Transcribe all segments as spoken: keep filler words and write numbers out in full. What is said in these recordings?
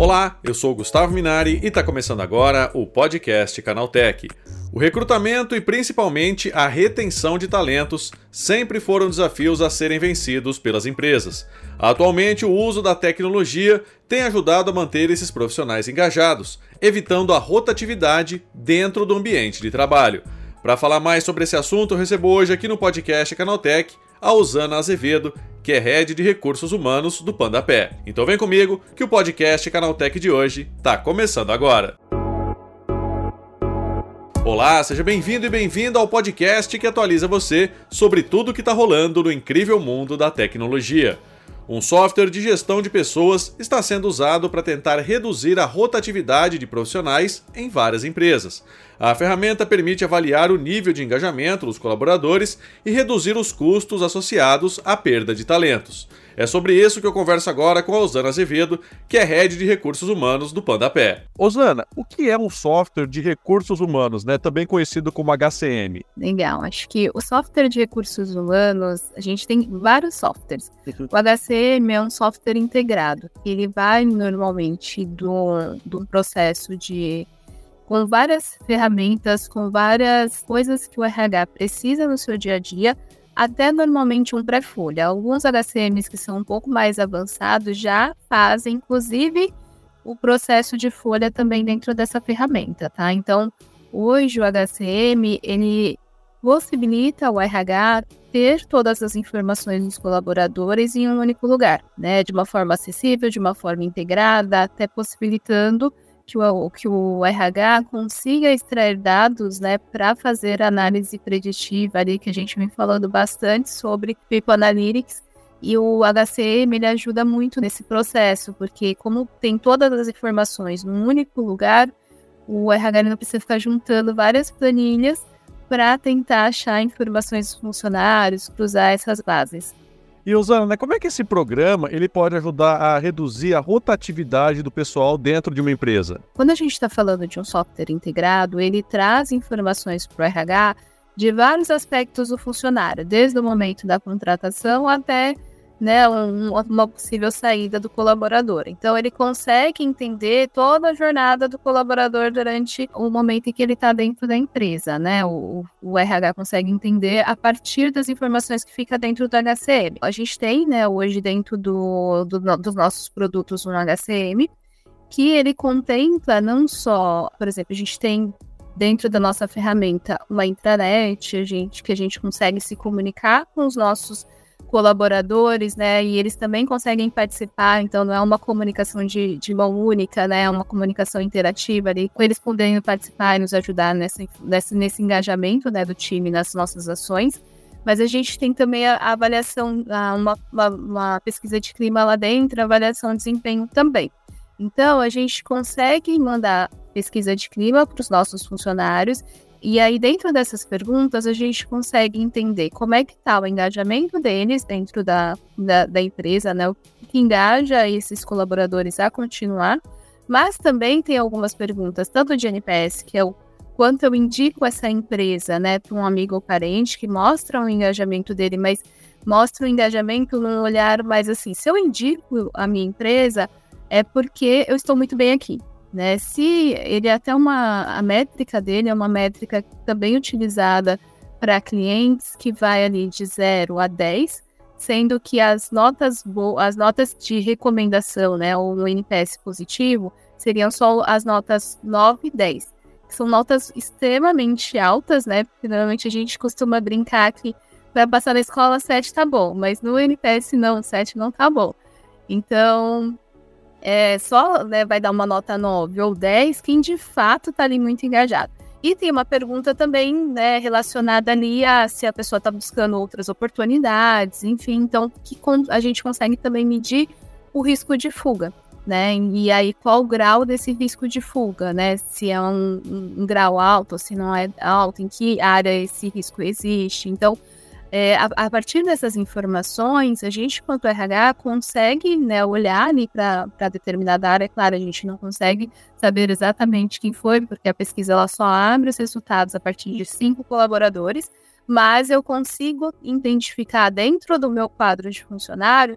Olá, eu sou o Gustavo Minari e está começando agora o podcast Canaltech. O recrutamento e principalmente a retenção de talentos sempre foram desafios a serem vencidos pelas empresas. Atualmente, o uso da tecnologia tem ajudado a manter esses profissionais engajados, evitando a rotatividade dentro do ambiente de trabalho. Para falar mais sobre esse assunto, eu recebo hoje aqui no podcast Canaltech a Osana Azevedo, que é Head de Recursos Humanos do Pandapé. Então vem comigo que o podcast Canaltech de hoje está começando agora. Olá, seja bem-vindo e bem-vinda ao podcast que atualiza você sobre tudo que está rolando no incrível mundo da tecnologia. Um software de gestão de pessoas está sendo usado para tentar reduzir a rotatividade de profissionais em várias empresas. A ferramenta permite avaliar o nível de engajamento dos colaboradores e reduzir os custos associados à perda de talentos. É sobre isso que eu converso agora com a Osana Azevedo, que é Head de Recursos Humanos do Pandapé. Osana, o que é um software de recursos humanos, né? Também conhecido como H C M? Legal, acho que o software de recursos humanos, a gente tem vários softwares. O H C M é um software integrado, ele vai normalmente do, do processo de... com várias ferramentas, com várias coisas que o R H precisa no seu dia a dia, até normalmente um pré-folha. Alguns H C Ms que são um pouco mais avançados já fazem, inclusive, o processo de folha também dentro dessa ferramenta, tá? Então, hoje o H C M, ele possibilita ao R H ter todas as informações dos colaboradores em um único lugar, né? De uma forma acessível, de uma forma integrada, até possibilitando que o, que o R H consiga extrair dados, né, para fazer análise preditiva ali, que a gente vem falando bastante sobre People Analytics, e o H C M ele ajuda muito nesse processo, porque como tem todas as informações num único lugar, o R H não precisa ficar juntando várias planilhas para tentar achar informações dos funcionários, cruzar essas bases. E, Osana, né, como é que esse programa ele pode ajudar a reduzir a rotatividade do pessoal dentro de uma empresa? Quando a gente está falando de um software integrado, ele traz informações para o R H de vários aspectos do funcionário, desde o momento da contratação até, né, um, uma possível saída do colaborador. Então, ele consegue entender toda a jornada do colaborador durante o momento em que ele está dentro da empresa, né? O, o R H consegue entender a partir das informações que fica dentro do H C M. A gente tem, né, hoje dentro do, do, dos nossos produtos no H C M, que ele contempla não só, por exemplo, a gente tem dentro da nossa ferramenta uma intranet, a gente, que a gente consegue se comunicar com os nossos colaboradores, né, e eles também conseguem participar, então não é uma comunicação de, de mão única, né, é uma comunicação interativa ali, com eles podendo participar e nos ajudar nessa, nesse, nesse engajamento, né, do time nas nossas ações. Mas a gente tem também a, a avaliação, a, uma, uma, uma pesquisa de clima lá dentro, a avaliação de desempenho também. Então, a gente consegue mandar pesquisa de clima para os nossos funcionários. E aí, dentro dessas perguntas, a gente consegue entender como é que está o engajamento deles dentro da, da, da empresa, né? O que engaja esses colaboradores a continuar. Mas também tem algumas perguntas, tanto de N P S, que é o quanto eu indico essa empresa, né, para um amigo ou parente, que mostra o engajamento dele, mas mostra o engajamento num olhar mais assim, se eu indico a minha empresa, é porque eu estou muito bem aqui. Né? Se ele até uma a métrica dele é uma métrica também utilizada para clientes que vai ali de zero a dez, sendo que as notas bo- as notas de recomendação, né, ou no N P S positivo, seriam só as notas nove e dez. São notas extremamente altas, né? Porque normalmente a gente costuma brincar que vai passar na escola sete tá bom, mas no N P S não, sete não tá bom. Então, É, só, né, vai dar uma nota nove ou dez quem de fato está ali muito engajado. E tem uma pergunta também, né, relacionada ali a se a pessoa está buscando outras oportunidades, enfim, então que a gente consegue também medir o risco de fuga, né? E aí qual o grau desse risco de fuga, né? Se é um, um, um grau alto, se não é alto, em que área esse risco existe. Então, É, a, a partir dessas informações, a gente, quanto R H, consegue, né, olhar ali para determinada área. Claro, a gente não consegue saber exatamente quem foi, porque a pesquisa ela só abre os resultados a partir de cinco colaboradores, mas eu consigo identificar dentro do meu quadro de funcionários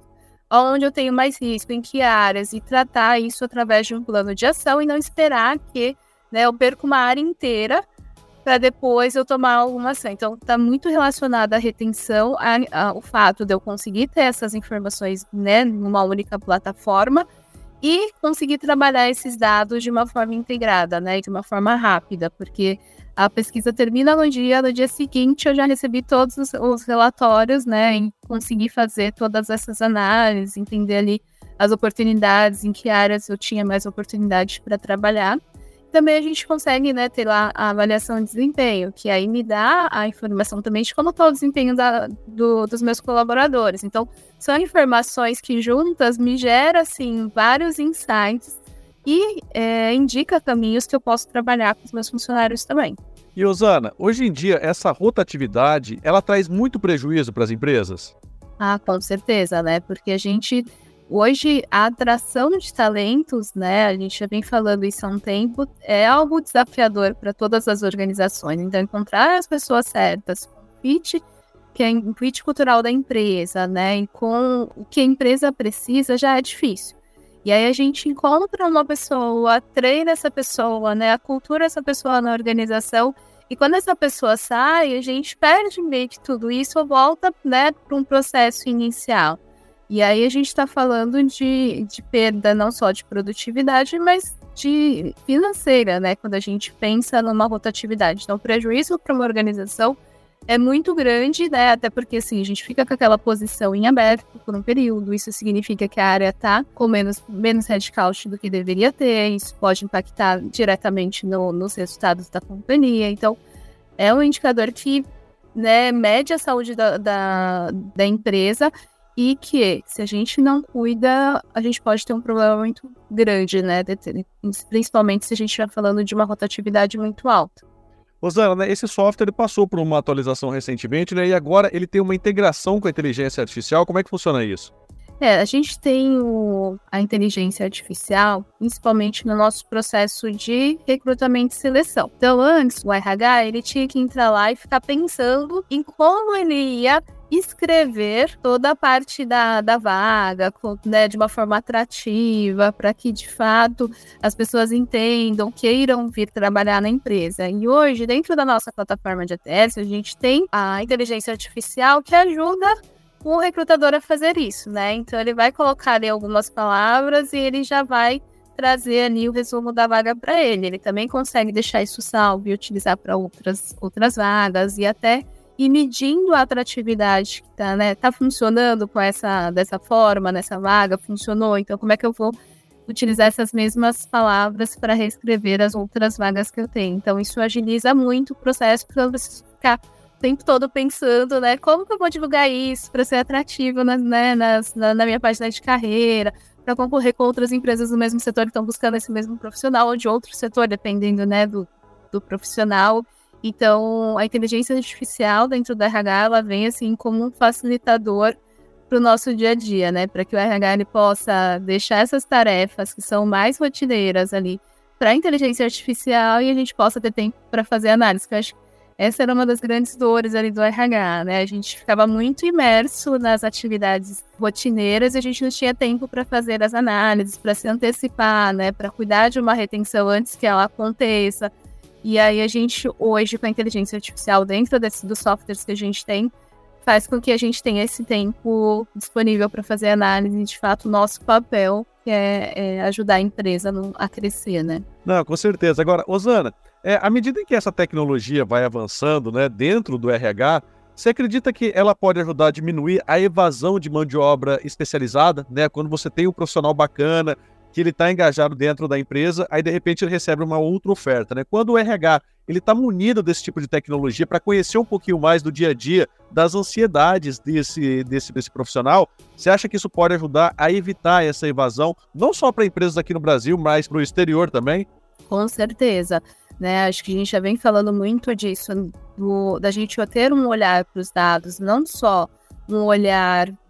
onde eu tenho mais risco, em que áreas, e tratar isso através de um plano de ação e não esperar que, né, eu perca uma área inteira para depois eu tomar alguma ação. Então, está muito relacionado à retenção, ao fato de eu conseguir ter essas informações, né, numa única plataforma e conseguir trabalhar esses dados de uma forma integrada, né, de uma forma rápida, porque a pesquisa termina no dia, no dia seguinte eu já recebi todos os, os relatórios, né, e consegui fazer todas essas análises, entender ali as oportunidades, em que áreas eu tinha mais oportunidade para trabalhar. Também a gente consegue, né, ter lá a avaliação de desempenho, que aí me dá a informação também de como está o desempenho da, do, dos meus colaboradores. Então, são informações que juntas me geram, assim, vários insights e é, indica caminhos que eu posso trabalhar com os meus funcionários também. E, Osana, hoje em dia, essa rotatividade, ela traz muito prejuízo para as empresas? Ah, com certeza, né? Porque a gente... Hoje, a atração de talentos, né, a gente já vem falando isso há um tempo, é algo desafiador para todas as organizações. Então, encontrar as pessoas certas, com o fit, que é o fit cultural da empresa, né, e com o que a empresa precisa, já é difícil. E aí a gente encontra uma pessoa, treina essa pessoa, né, acultura essa pessoa na organização, e quando essa pessoa sai, a gente perde meio que tudo isso, volta, né, para um processo inicial. E aí a gente está falando de, de perda não só de produtividade, mas de financeira, né? Quando a gente pensa numa rotatividade. Então, o prejuízo para uma organização é muito grande, né? Até porque, assim, a gente fica com aquela posição em aberto por um período. Isso significa que a área está com menos, menos headcount do que deveria ter. Isso pode impactar diretamente no, nos resultados da companhia. Então, é um indicador que, né, mede a saúde da, da, da empresa. E que, se a gente não cuida, a gente pode ter um problema muito grande, né? Principalmente se a gente estiver falando de uma rotatividade muito alta. Osana, né, esse software passou por uma atualização recentemente, né? E agora ele tem uma integração com a inteligência artificial. Como é que funciona isso? É, a gente tem o, a inteligência artificial, principalmente no nosso processo de recrutamento e seleção. Então, antes, o R H, ele tinha que entrar lá e ficar pensando em como ele ia escrever toda a parte da, da vaga, né, de uma forma atrativa, para que, de fato, as pessoas entendam, queiram vir trabalhar na empresa. E hoje, dentro da nossa plataforma de A T S, a gente tem a inteligência artificial que ajuda o recrutador a fazer isso, né? Então, ele vai colocar ali algumas palavras e ele já vai trazer ali o resumo da vaga para ele. Ele também consegue deixar isso salvo e utilizar para outras, outras vagas e até ir medindo a atratividade que tá, né? Tá funcionando com essa, dessa forma, nessa vaga, funcionou, então como é que eu vou utilizar essas mesmas palavras para reescrever as outras vagas que eu tenho? Então, isso agiliza muito o processo, porque eu preciso ficar o tempo todo pensando, né, como que eu vou divulgar isso para ser atrativo na, né, nas, na, na minha página de carreira, para concorrer com outras empresas do mesmo setor que estão buscando esse mesmo profissional, ou de outro setor, dependendo, né, do, do profissional. Então, a inteligência artificial dentro do R H, ela vem assim como um facilitador para o nosso dia a dia, né, para que o R H ele possa deixar essas tarefas que são mais rotineiras ali para a inteligência artificial e a gente possa ter tempo para fazer análise, que eu acho que essa era uma das grandes dores ali do R H, né? A gente ficava muito imerso nas atividades rotineiras e a gente não tinha tempo para fazer as análises, para se antecipar, né? Para cuidar de uma retenção antes que ela aconteça. E aí a gente, hoje, com a inteligência artificial dentro desse, dos softwares que a gente tem, faz com que a gente tenha esse tempo disponível para fazer análise e, de fato, o nosso papel que é, é ajudar a empresa no, a crescer, né? Não, com certeza. Agora, Osana, é, à medida em que essa tecnologia vai avançando, né, dentro do R H, você acredita que ela pode ajudar a diminuir a evasão de mão de obra especializada, né? Quando você tem um profissional bacana, que ele está engajado dentro da empresa, aí de repente ele recebe uma outra oferta, né? Quando o R H ele está munido desse tipo de tecnologia para conhecer um pouquinho mais do dia a dia, das ansiedades desse, desse, desse profissional, você acha que isso pode ajudar a evitar essa evasão, não só para empresas aqui no Brasil, mas para o exterior também? Com certeza, né? Acho que a gente já vem falando muito disso, do, da gente ter um olhar para os dados, não só um olhar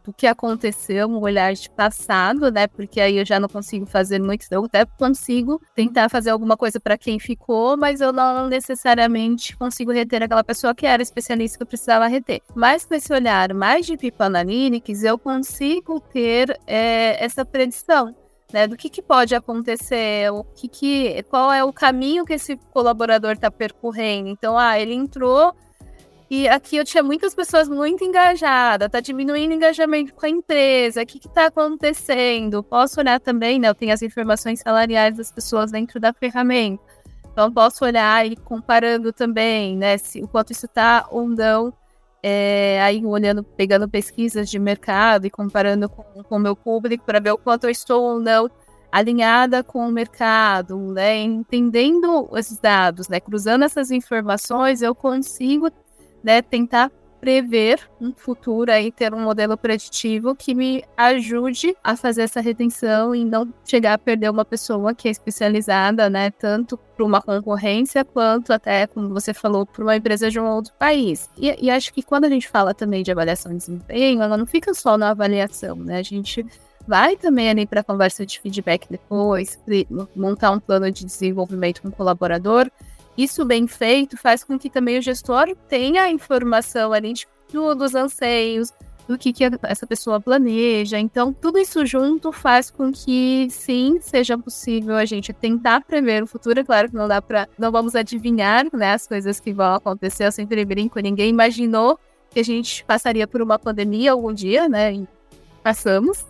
do que aconteceu, um olhar de passado, né? Porque aí eu já não consigo fazer muito, eu até consigo tentar fazer alguma coisa para quem ficou, mas eu não necessariamente consigo reter aquela pessoa que era especialista que eu precisava reter. Mas com esse olhar mais de People Analytics, eu consigo ter é, essa predição, né, do que, que pode acontecer, o que que, qual é o caminho que esse colaborador está percorrendo. Então, ah, ele entrou e aqui eu tinha muitas pessoas muito engajadas, está diminuindo o engajamento com a empresa, o que está acontecendo? Posso olhar também, né, eu tenho as informações salariais das pessoas dentro da ferramenta, então posso olhar e comparando também, né, se, o quanto isso está ou não, é, aí olhando, pegando pesquisas de mercado e comparando com o meu público para ver o quanto eu estou ou não alinhada com o mercado, né, entendendo esses dados, né, cruzando essas informações, eu consigo, né, tentar prever um futuro e ter um modelo preditivo que me ajude a fazer essa retenção e não chegar a perder uma pessoa que é especializada, né, tanto para uma concorrência quanto até, como você falou, para uma empresa de um outro país. E, e acho que quando a gente fala também de avaliação de desempenho, ela não fica só na avaliação, né, a gente vai também ali para a conversa de feedback depois, montar um plano de desenvolvimento com o colaborador. Isso bem feito faz com que também o gestor tenha a informação ali de, do, dos anseios, do que, que essa pessoa planeja. Então, tudo isso junto faz com que, sim, seja possível a gente tentar prever o futuro. É claro que não dá para, não vamos adivinhar, né, as coisas que vão acontecer. Eu sempre brinco, ninguém imaginou que a gente passaria por uma pandemia algum dia, né? E passamos,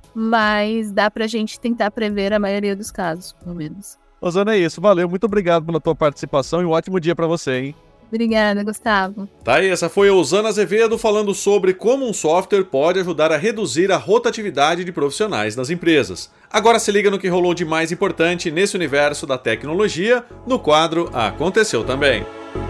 mas dá para a gente tentar prever a maioria dos casos, pelo menos. Rosana, é isso. Valeu, muito obrigado pela tua participação e um ótimo dia para você, hein? Obrigada, Gustavo. Tá aí, essa foi a Rosana Azevedo falando sobre como um software pode ajudar a reduzir a rotatividade de profissionais nas empresas. Agora se liga no que rolou de mais importante nesse universo da tecnologia, no quadro Aconteceu Também.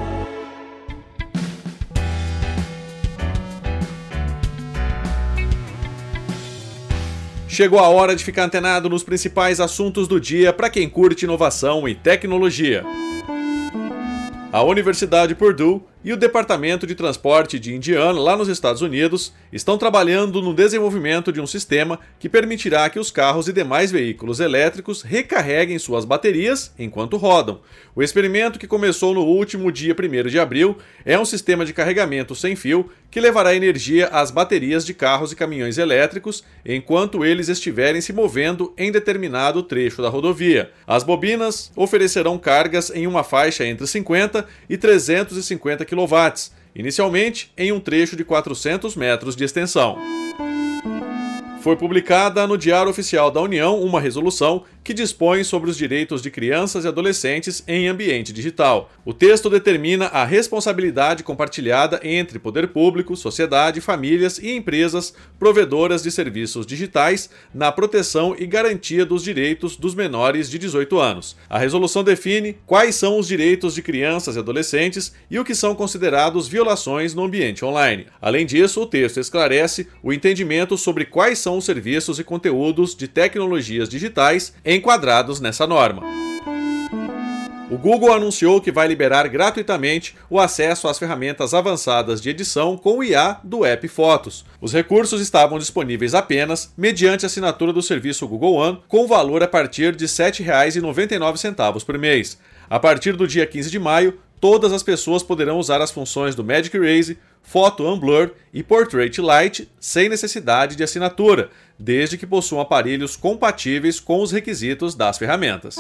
Chegou a hora de ficar antenado nos principais assuntos do dia para quem curte inovação e tecnologia. A Universidade Purdue e o Departamento de Transporte de Indiana, lá nos Estados Unidos, estão trabalhando no desenvolvimento de um sistema que permitirá que os carros e demais veículos elétricos recarreguem suas baterias enquanto rodam. O experimento, que começou no último dia primeiro de abril, é um sistema de carregamento sem fio que levará energia às baterias de carros e caminhões elétricos enquanto eles estiverem se movendo em determinado trecho da rodovia. As bobinas oferecerão cargas em uma faixa entre cinquenta e trezentos e cinquenta quilowatts, inicialmente em um trecho de quatrocentos metros de extensão. Foi publicada no Diário Oficial da União uma resolução que dispõe sobre os direitos de crianças e adolescentes em ambiente digital. O texto determina a responsabilidade compartilhada entre poder público, sociedade, famílias e empresas provedoras de serviços digitais na proteção e garantia dos direitos dos menores de dezoito anos. A resolução define quais são os direitos de crianças e adolescentes e o que são considerados violações no ambiente online. Além disso, o texto esclarece o entendimento sobre quais são os serviços e conteúdos de tecnologias digitais enquadrados nessa norma. O Google anunciou que vai liberar gratuitamente o acesso às ferramentas avançadas de edição com o I A do app Fotos. Os recursos estavam disponíveis apenas mediante assinatura do serviço Google One, com valor a partir de sete reais e noventa e nove centavos por mês. A partir do dia quinze de maio, todas as pessoas poderão usar as funções do Magic Erase, Photo Unblur e Portrait Light sem necessidade de assinatura, desde que possuam aparelhos compatíveis com os requisitos das ferramentas.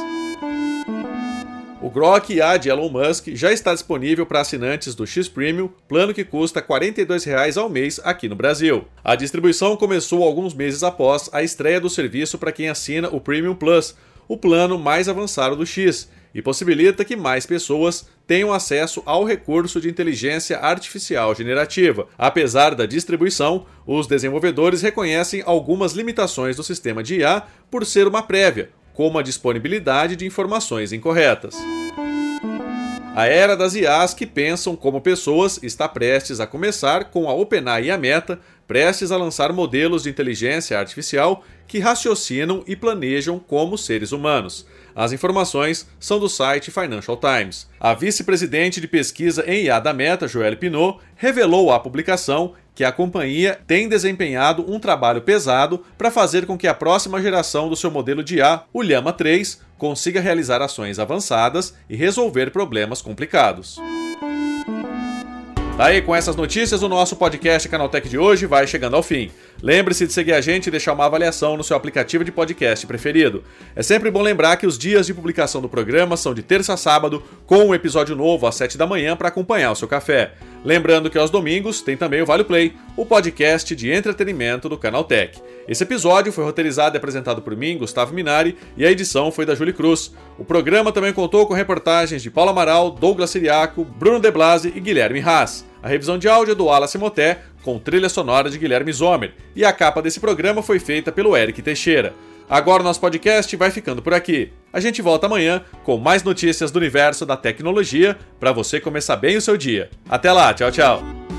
O Grok I A de Elon Musk já está disponível para assinantes do X Premium, plano que custa quarenta e dois reais ao mês aqui no Brasil. A distribuição começou alguns meses após a estreia do serviço para quem assina o Premium Plus, o plano mais avançado do X, e possibilita que mais pessoas tenham acesso ao recurso de inteligência artificial generativa. Apesar da distribuição, os desenvolvedores reconhecem algumas limitações do sistema de I A por ser uma prévia, como a disponibilidade de informações incorretas. A era das I As que pensam como pessoas está prestes a começar com a OpenAI e a Meta, prestes a lançar modelos de inteligência artificial que raciocinam e planejam como seres humanos. As informações são do site Financial Times. A vice-presidente de pesquisa em I A da Meta, Joelle Pineau, revelou à publicação que a companhia tem desempenhado um trabalho pesado para fazer com que a próxima geração do seu modelo de I A, o Llama três, consiga realizar ações avançadas e resolver problemas complicados. Tá aí, com essas notícias, o nosso podcast Canaltech de hoje vai chegando ao fim. Lembre-se de seguir a gente e deixar uma avaliação no seu aplicativo de podcast preferido. É sempre bom lembrar que os dias de publicação do programa são de terça a sábado, com um episódio novo às sete da manhã para acompanhar o seu café. Lembrando que aos domingos tem também o Vale Play, o podcast de entretenimento do Canaltech. Esse episódio foi roteirizado e apresentado por mim, Gustavo Minari, e a edição foi da Júlia Cruz. O programa também contou com reportagens de Paulo Amaral, Douglas Siriaco, Bruno De Blasi e Guilherme Haas. A revisão de áudio é do Wallace Moté, com trilha sonora de Guilherme Zomer, e a capa desse programa foi feita pelo Eric Teixeira. Agora o nosso podcast vai ficando por aqui. A gente volta amanhã com mais notícias do universo da tecnologia para você começar bem o seu dia. Até lá, tchau, tchau!